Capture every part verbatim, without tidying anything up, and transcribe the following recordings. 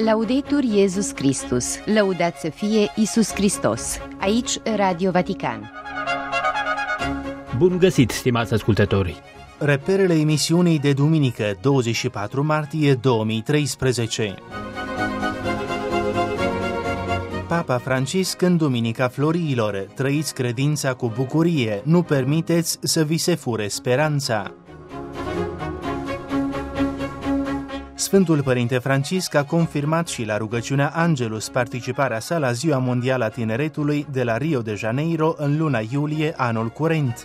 Laudetur Iesus Christus, lăudat să fie Iisus Hristos. Aici Radio Vatican. Bun găsit, stimați ascultători! Reperele emisiunii de duminică, douăzeci și patru martie două mii treisprezece. Papa Francisc în Duminica Florilor: trăiți credința cu bucurie, nu permiteți să vi se fure speranța. Sfântul Părinte Francisc a confirmat și la rugăciunea Angelus participarea sa la Ziua Mondială a Tineretului de la Rio de Janeiro în luna iulie anul curent.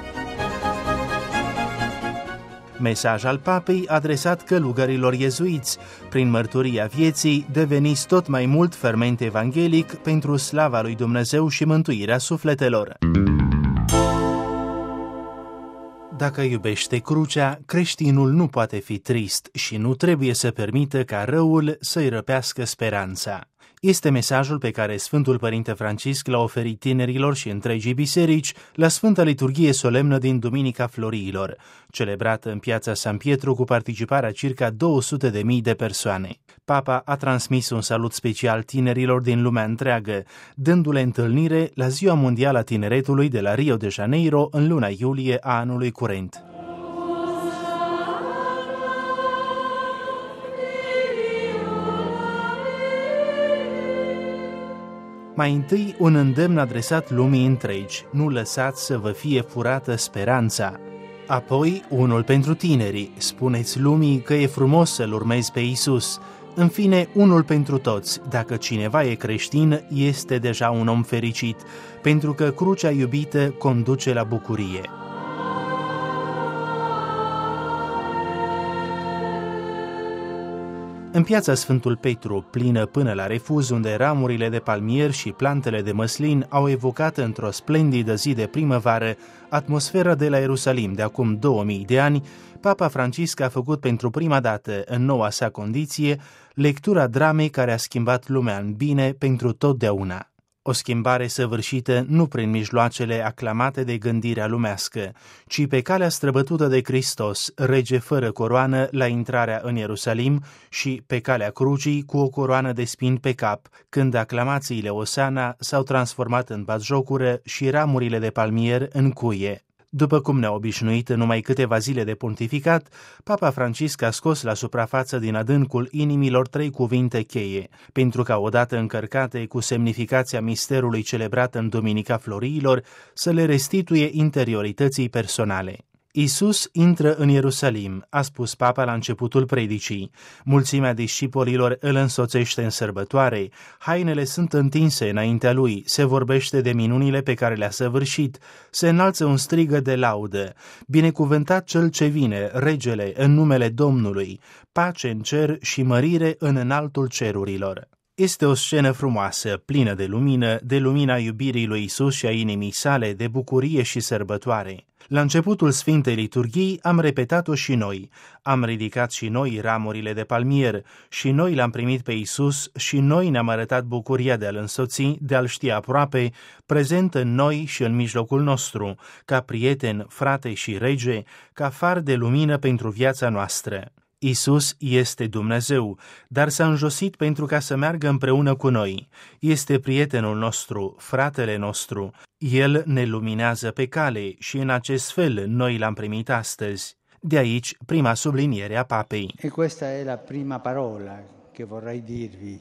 Mesaj al Papei adresat călugărilor iezuiți: prin mărturia vieții deveniți tot mai mult ferment evanghelic pentru slava lui Dumnezeu și mântuirea sufletelor. Dacă iubește crucea, creștinul nu poate fi trist și nu trebuie să permită ca răul să-i răpească speranța. Este mesajul pe care Sfântul Părinte Francisc l-a oferit tinerilor și întregii biserici la Sfânta Liturghie Solemnă din Duminica Florilor, celebrată în piața San Pietru cu participarea circa două sute de mii de persoane. Papa a transmis un salut special tinerilor din lumea întreagă, dându-le întâlnire la Ziua Mondială a Tineretului de la Rio de Janeiro în luna iulie a anului curent. Mai întâi, un îndemn adresat lumii întregi: nu lăsați să vă fie furată speranța. Apoi, unul pentru tinerii: spuneți lumii că e frumos să-L urmezi pe Iisus. În fine, unul pentru toți: dacă cineva e creștin, este deja un om fericit, pentru că crucea iubită conduce la bucurie. În piața Sfântul Petru, plină până la refuz, unde ramurile de palmier și plantele de măslin au evocat într-o splendidă zi de primăvară atmosfera de la Ierusalim de acum două mii de ani, Papa Francisc a făcut pentru prima dată în noua sa condiție lectura dramei care a schimbat lumea în bine pentru totdeauna. O schimbare săvârșită nu prin mijloacele aclamate de gândirea lumească, ci pe calea străbătută de Hristos, rege fără coroană la intrarea în Ierusalim, și pe calea crucii cu o coroană de spini pe cap, când aclamațiile Osana s-au transformat în batjocură și ramurile de palmier în cuie. După cum ne-a obișnuit în numai câteva zile de pontificat, Papa Francisc a scos la suprafață din adâncul inimilor trei cuvinte cheie, pentru ca, odată încărcate cu semnificația misterului celebrat în Duminica Florilor, să le restituie interiorității personale. Iisus intră în Ierusalim, a spus Papa la începutul predicii. Mulțimea discipolilor îl însoțește în sărbătoare, hainele sunt întinse înaintea lui, se vorbește de minunile pe care le-a săvârșit, se înalță un strigă de laudă: binecuvântat cel ce vine, regele, în numele Domnului, pace în cer și mărire în înaltul cerurilor. Este o scenă frumoasă, plină de lumină, de lumina iubirii lui Iisus și a inimii sale, de bucurie și sărbătoare. La începutul Sfintei Liturghii am repetat-o și noi, am ridicat și noi ramurile de palmier, și noi l-am primit pe Iisus, și noi ne-am arătat bucuria de a-L însoți, de a-L ști aproape, prezent în noi și în mijlocul nostru, ca prieten, frate și rege, ca far de lumină pentru viața noastră. Iisus este Dumnezeu, dar s-a înjosit pentru ca să meargă împreună cu noi. Este prietenul nostru, fratele nostru. El ne luminează pe cale și în acest fel noi l-am primit astăzi. De aici prima subliniere a Papei. E questa è la prima parola che vorrei dirvi: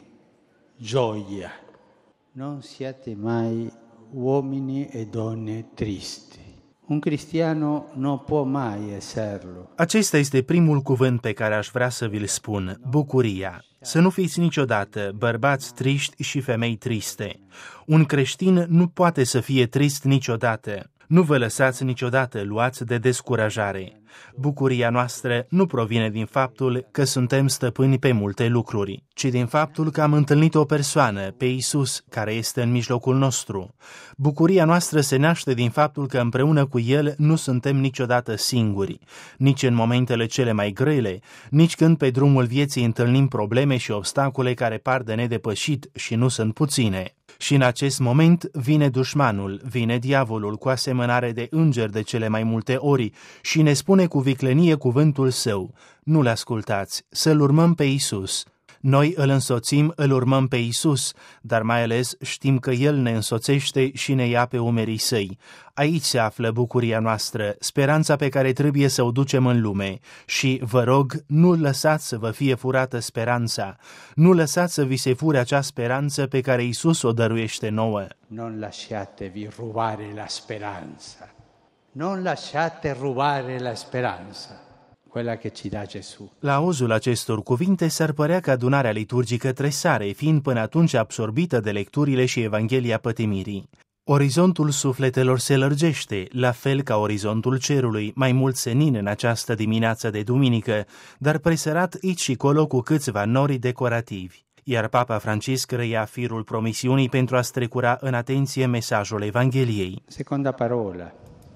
gioia. Non siate mai uomini e donne tristi. Un cristiano nu può mai esserlo. Acesta este primul cuvânt pe care aș vrea să vi-l spun: bucuria. Să nu fiți niciodată bărbați triști și femei triste. Un creștin nu poate să fie trist niciodată. Nu vă lăsați niciodată luați de descurajare. Bucuria noastră nu provine din faptul că suntem stăpâni pe multe lucruri, ci din faptul că am întâlnit o persoană, pe Iisus, care este în mijlocul nostru. Bucuria noastră se naște din faptul că împreună cu El nu suntem niciodată singuri, nici în momentele cele mai grele, nici când pe drumul vieții întâlnim probleme și obstacole care par de nedepășit și nu sunt puține. Și în acest moment vine dușmanul, vine diavolul cu asemănare de înger de cele mai multe ori și ne spune cu viclenie cuvântul său: nu le ascultați, să-L urmăm pe Iisus. Noi îl însoțim, îl urmăm pe Iisus, dar mai ales știm că El ne însoțește și ne ia pe umerii Săi. Aici se află bucuria noastră, speranța pe care trebuie să o ducem în lume. Și vă rog, nu lăsați să vă fie furată speranța, nu lăsați să vi se fure acea speranță pe care Iisus o dăruiește nouă. Non lasciatevi rubare la speranza, non lasciate rubare la speranza. Quella che ci dà Gesù. La auzul acestor cuvinte s-ar părea că adunarea liturgică tresare, fiind până atunci absorbită de lecturile și Evanghelia pătimirii. Orizontul sufletelor se lărgește, la fel ca orizontul cerului, mai mult senin în această dimineață de duminică, dar presărat aici și colo cu câțiva nori decorativi. Iar Papa Francisc reia firul promisiunii pentru a strecura în atenție mesajul Evangheliei. Seconda parola.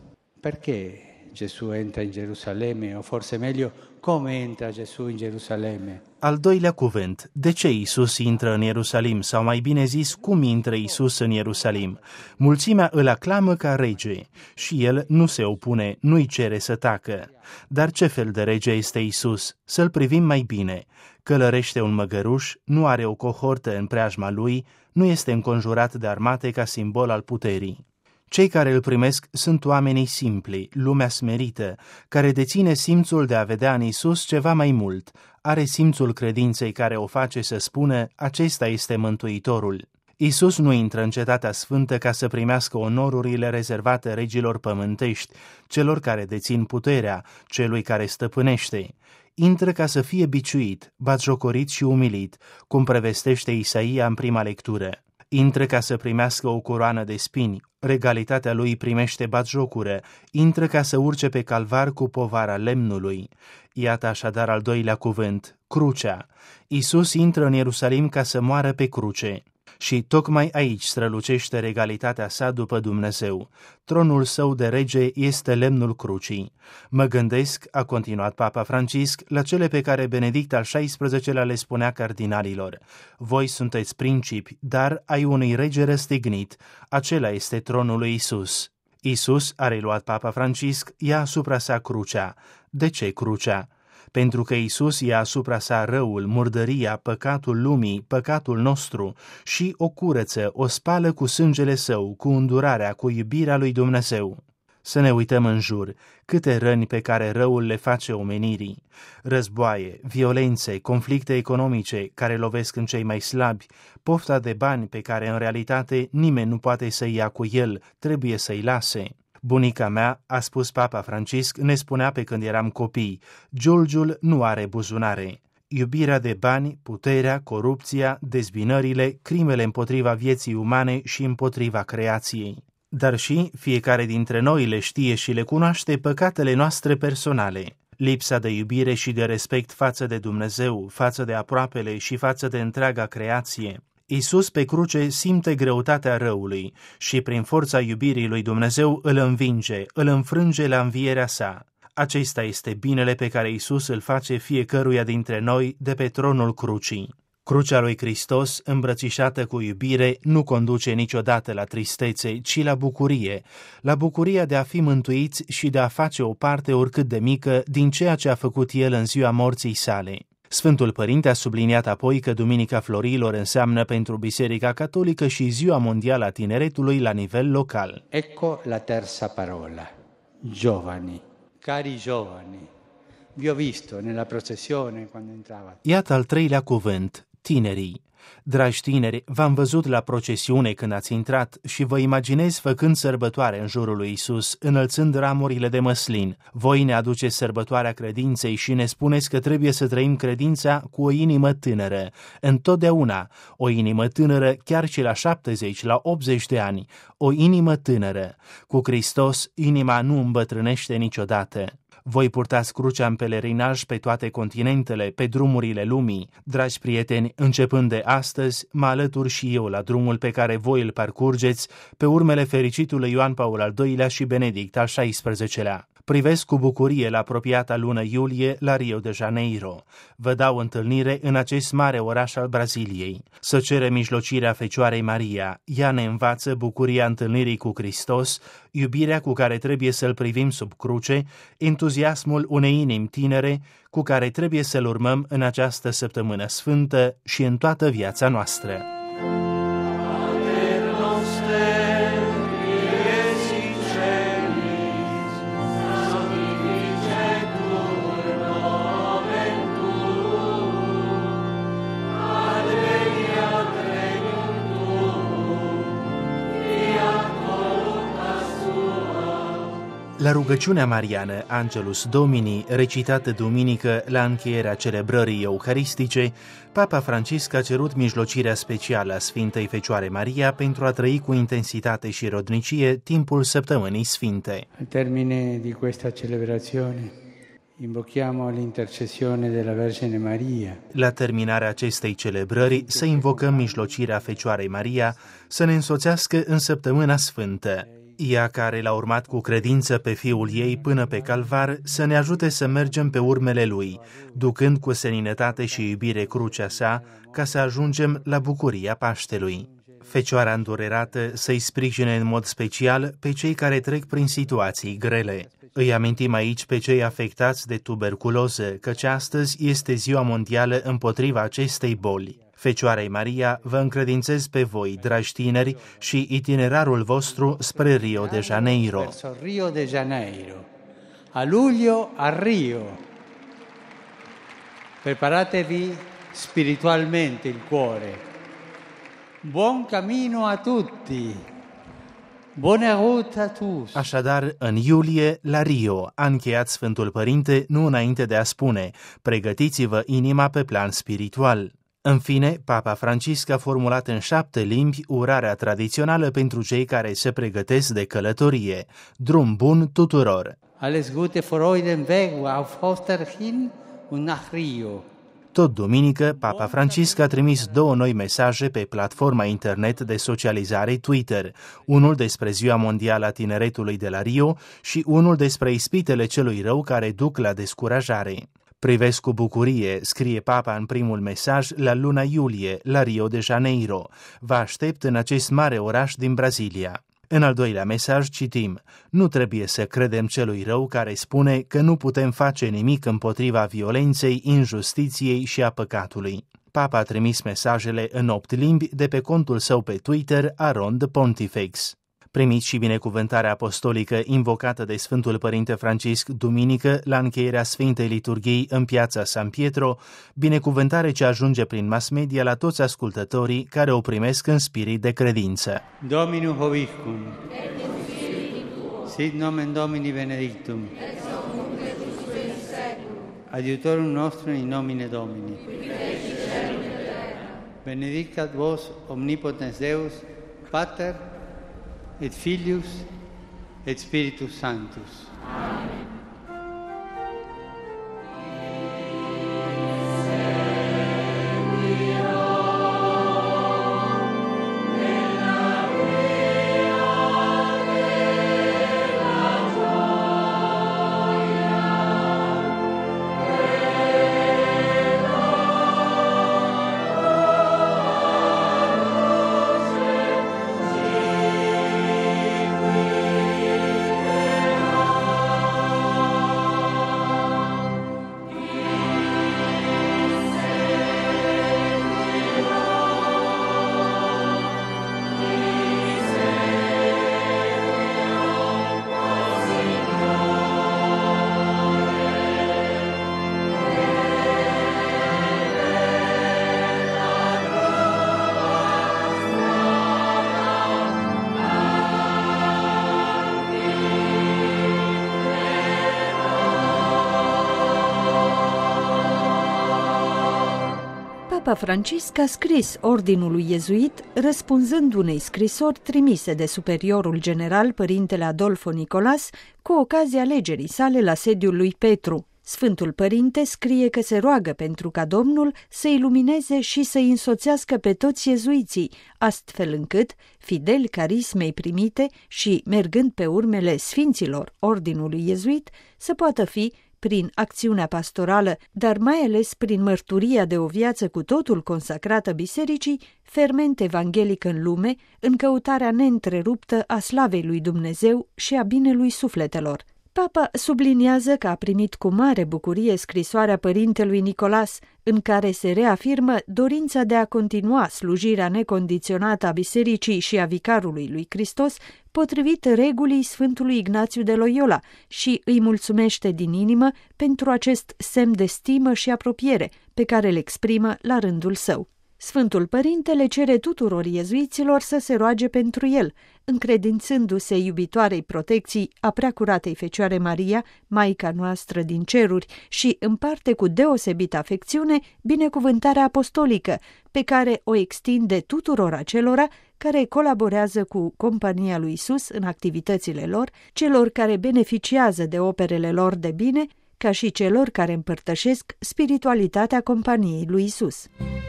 Perché Gesù entra in Gerusalemme, o forse meglio, come entra Gesù in Gerusalemme? Al doilea cuvânt, de ce Iisus intră în Ierusalim, sau mai bine zis, cum intră Iisus în Ierusalim? Mulțimea îl aclamă ca rege și el nu se opune, nu-i cere să tacă. Dar ce fel de rege este Iisus? Să-l privim mai bine. Călărește un măgăruș, nu are o cohortă în preajma lui, nu este înconjurat de armate ca simbol al puterii. Cei care îl primesc sunt oamenii simpli, lumea smerită, care deține simțul de a vedea în Iisus ceva mai mult, are simțul credinței care o face să spună, acesta este Mântuitorul. Iisus nu intră în cetatea sfântă ca să primească onorurile rezervate regilor pământești, celor care dețin puterea, celui care stăpânește. Intră ca să fie biciuit, batjocorit și umilit, cum prevestește Isaia în prima lectură. Intră ca să primească o coroană de spini, regalitatea lui primește batjocură, intră ca să urce pe calvar cu povara lemnului. Iată așadar al doilea cuvânt, crucea. Iisus intră în Ierusalim ca să moară pe cruce. Și tocmai aici strălucește regalitatea sa după Dumnezeu. Tronul său de rege este lemnul crucii. Mă gândesc, a continuat Papa Francisc, la cele pe care Benedict al șaisprezecelea le spunea cardinalilor. Voi sunteți principi, dar ai unui rege răstignit. Acela este tronul lui Iisus. Iisus, a reluat Papa Francisc, ia asupra sa crucea. De ce crucea? Pentru că Iisus ia asupra sa răul, murdăria, păcatul lumii, păcatul nostru și o curăță, o spală cu sângele său, cu îndurarea, cu iubirea lui Dumnezeu. Să ne uităm în jur, câte răni pe care răul le face omenirii, războaie, violențe, conflicte economice care lovesc în cei mai slabi, pofta de bani pe care în realitate nimeni nu poate să ia cu el, trebuie să-i lase. Bunica mea, a spus Papa Francisc, ne spunea pe când eram copii, giulgiul nu are buzunare. Iubirea de bani, puterea, corupția, dezbinările, crimele împotriva vieții umane și împotriva creației. Dar și fiecare dintre noi le știe și le cunoaște păcatele noastre personale. Lipsa de iubire și de respect față de Dumnezeu, față de aproapele și față de întreaga creație. Iisus pe cruce simte greutatea răului și prin forța iubirii lui Dumnezeu îl învinge, îl înfrânge la învierea sa. Acesta este binele pe care Iisus îl face fiecăruia dintre noi de pe tronul crucii. Crucea lui Hristos, îmbrățișată cu iubire, nu conduce niciodată la tristețe, ci la bucurie, la bucuria de a fi mântuiți și de a face o parte oricât de mică din ceea ce a făcut El în ziua morții sale. Sfântul Părinte a subliniat apoi că Duminica Florilor înseamnă pentru Biserica Catolică și Ziua Mondială a Tineretului la nivel local. Ecco la terza parola, giovani, cari giovani. Vi ho visto nella processione quando entravate. Iată al treilea cuvânt, tinerii. Dragi tineri, v-am văzut la procesiune când ați intrat și vă imaginez făcând sărbătoare în jurul lui Iisus, înălțând ramurile de măslin. Voi ne aduceți sărbătoarea credinței și ne spuneți că trebuie să trăim credința cu o inimă tânără. Întotdeauna, o inimă tânără, chiar și la șaptezeci, la optzeci de ani, o inimă tânără. Cu Hristos, inima nu îmbătrânește niciodată. Voi purtați crucea în pelerinaj pe toate continentele, pe drumurile lumii. Dragi prieteni, începând de astăzi, mă alătur și eu la drumul pe care voi îl parcurgeți, pe urmele fericitului Ioan Paul al doilea și Benedict al șaisprezecelea. privesc cu bucurie la apropiata lună iulie la Rio de Janeiro. Vă dau întâlnire în acest mare oraș al Braziliei. Să cere mijlocirea Fecioarei Maria. Ea ne învață bucuria întâlnirii cu Hristos, iubirea cu care trebuie să-L privim sub cruce, entuziasmul unei inimi tinere cu care trebuie să-L urmăm în această săptămână sfântă și în toată viața noastră. La rugăciunea mariană Angelus Domini, recitată duminică la încheierea celebrării euharistice, Papa Francisc a cerut mijlocirea specială a Sfintei Fecioare Maria pentru a trăi cu intensitate și rodnicie timpul săptămânii sfinte. Al termine di questa celebrazione invochiamo l'intercessione della Vergine Maria. La terminarea acestei celebrări să invocăm mijlocirea Fecioarei Maria să ne însoțească în săptămâna sfântă. Ea care l-a urmat cu credință pe Fiul ei până pe calvar, să ne ajute să mergem pe urmele Lui, ducând cu seninătate și iubire crucea sa, ca să ajungem la bucuria Paștelui. Fecioara îndurerată să-i sprijine în mod special pe cei care trec prin situații grele. Îi amintim aici pe cei afectați de tuberculoză, căci astăzi este Ziua Mondială împotriva acestei boli. Fecioarei Maria, vă încredințez pe voi, dragi tineri, și itinerarul vostru spre Rio de Janeiro. Verso Rio de Janeiro. A luglio a Rio. Preparatevi spiritualmente il cuore. Buon cammino a tutti. Buona ruta a tutti. Așadar, în iulie, la Rio, a încheiat Sfântul Părinte, nu înainte de a spune, pregătiți-vă inima pe plan spiritual. În fine, Papa Francisc a formulat în șapte limbi urarea tradițională pentru cei care se pregătesc de călătorie. Drum bun tuturor! Alles Gute für euren Weg auf Osterhin und nach Rio. Tot duminică, Papa Francisc a trimis două noi mesaje pe platforma internet de socializare Twitter, unul despre Ziua Mondială a Tineretului de la Rio și unul despre ispitele celui rău care duc la descurajare. Privesc cu bucurie, scrie Papa în primul mesaj, la luna iulie, la Rio de Janeiro. Vă aștept în acest mare oraș din Brazilia. În al doilea mesaj citim, nu trebuie să credem celui rău care spune că nu putem face nimic împotriva violenței, injustiției și a păcatului. Papa a trimis mesajele în opt limbi de pe contul său pe Twitter, Arond Pontifex. Primiți și binecuvântarea apostolică invocată de Sfântul Părinte Francisc duminică la încheierea Sfintei Liturghii în piața San Pietro, binecuvântare ce ajunge prin mass media la toți ascultătorii care o primesc în spirit de credință. Dominus vobiscum. Sit nomen Domini benedictum. Adiutorum nostrum in nomine Domini. Benedicat vos omnipotens Deus, Pater et Filius et Spiritus Sanctus. Amen. Papa Francisc a scris ordinului iezuit răspunzând unei scrisori trimise de superiorul general părintele Adolfo Nicolas cu ocazia alegerii sale la sediul lui Petru. Sfântul Părinte scrie că se roagă pentru ca Domnul să-i lumineze și să-i însoțească pe toți iezuiții, astfel încât, fideli carismei primite și mergând pe urmele sfinților ordinului iezuit, să poată fi, prin acțiunea pastorală, dar mai ales prin mărturia de o viață cu totul consacrată bisericii, ferment evanghelic în lume, în căutarea neîntreruptă a slavei lui Dumnezeu și a binelui sufletelor. Papa subliniază că a primit cu mare bucurie scrisoarea părintelui Nicolas, în care se reafirmă dorința de a continua slujirea necondiționată a bisericii și a vicarului lui Hristos, potrivit regulii Sfântului Ignațiu de Loyola, și îi mulțumește din inimă pentru acest semn de stimă și apropiere pe care îl exprimă la rândul său. Sfântul Părinte le cere tuturor iezuiților să se roage pentru el, încredințându-se iubitoarei protecții a Preacuratei Fecioare Maria, Maica noastră din ceruri, și împarte cu deosebită afecțiune binecuvântarea apostolică, pe care o extinde tuturor acelora care colaborează cu Compania lui Isus în activitățile lor, celor care beneficiază de operele lor de bine, ca și celor care împărtășesc spiritualitatea Companiei lui Isus.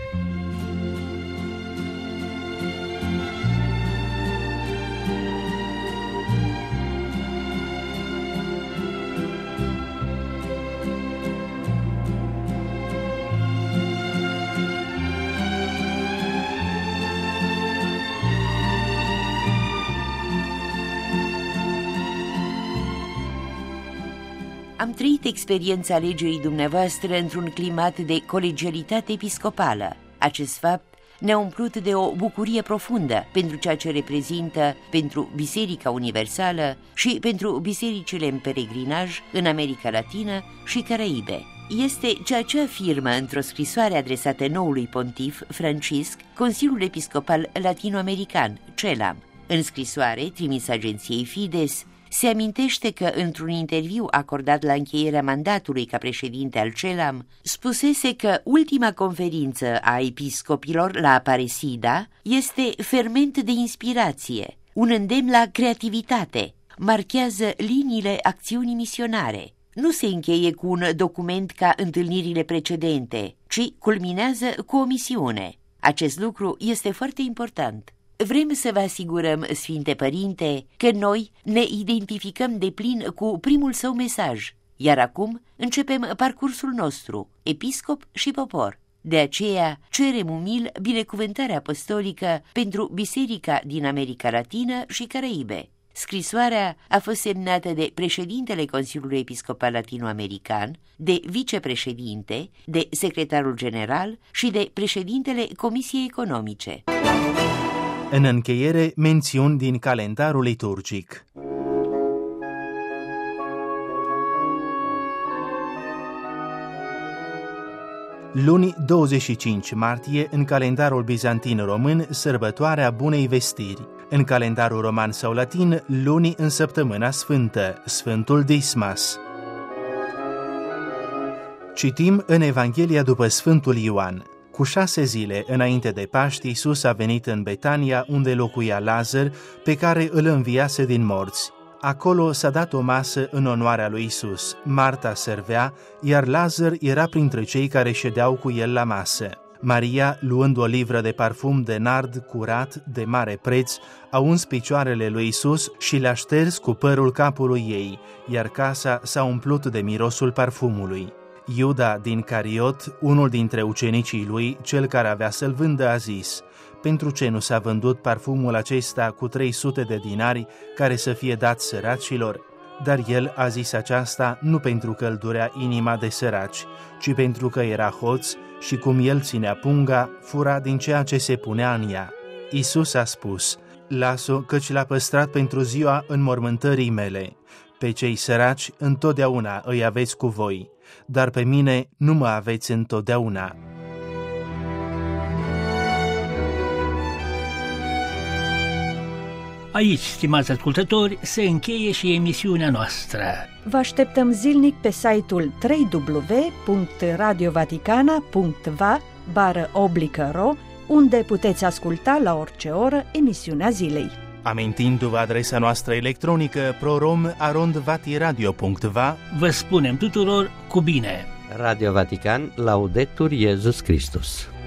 Am trăit experiența alegerii dumneavoastră într-un climat de colegialitate episcopală. Acest fapt ne-a umplut de o bucurie profundă pentru ceea ce reprezintă pentru Biserica Universală și pentru bisericile în peregrinaj în America Latină și Caraibe. Este ceea ce afirmă într-o scrisoare adresată noului pontif Francisc Consiliul Episcopal Latinoamerican, CELAM. În scrisoare trimisă agenției Fides, se amintește că, într-un interviu acordat la încheierea mandatului ca președinte al CELAM, spusese că ultima conferință a episcopilor la Aparecida este ferment de inspirație, un îndemn la creativitate, marchează liniile acțiunii misionare. Nu se încheie cu un document ca întâlnirile precedente, ci culminează cu o misiune. Acest lucru este foarte important. Vrem să vă asigurăm, Sfinte Părinte, că noi ne identificăm deplin cu primul său mesaj, iar acum începem parcursul nostru, episcop și popor. De aceea cerem umil binecuvântarea apostolică pentru Biserica din America Latină și Caraibe. Scrisoarea a fost semnată de președintele Consiliului Episcopal Latinoamerican, de vicepreședinte, de secretarul general și de președintele Comisiei Economice. În încheiere, mențiuni din calendarul liturgic. Luni douăzeci și cinci martie, în calendarul bizantin român, sărbătoarea Bunei Vestiri. În calendarul roman sau latin, luni în săptămâna sfântă, Sfântul Dismas. Citim în Evanghelia după Sfântul Ioan. Cu șase zile înainte de Paști, Iisus a venit în Betania, unde locuia Lazar, pe care îl înviase din morți. Acolo s-a dat o masă în onoarea lui Iisus. Marta servea, iar Lazar era printre cei care ședeau cu el la masă. Maria, luând o livră de parfum de nard curat, de mare preț, a uns picioarele lui Iisus și le-a șters cu părul capului ei, iar casa s-a umplut de mirosul parfumului. Iuda din Cariot, unul dintre ucenicii lui, cel care avea să-l vândă, a zis: pentru ce nu s-a vândut parfumul acesta cu trei sute de dinari, care să fie dat săracilor? Dar el a zis aceasta nu pentru că îl durea inima de săraci, ci pentru că era hoț și, cum el ținea punga, fura din ceea ce se punea în ea. Iisus a spus: las-o, căci l-a păstrat pentru ziua înmormântării mele. Pe cei săraci întotdeauna îi aveți cu voi, dar pe mine nu mă aveți întotdeauna. Aici, stimați ascultători, se încheie și emisiunea noastră. Vă așteptăm zilnic pe site-ul w w w punct radio vaticana punct v a bară oblică ro, unde puteți asculta la orice oră emisiunea zilei. Amintindu-vă adresa noastră electronică prorom arond vatiradio punct v a, vă spunem tuturor cu bine. Radio Vatican, Laudetur Iesus Christus.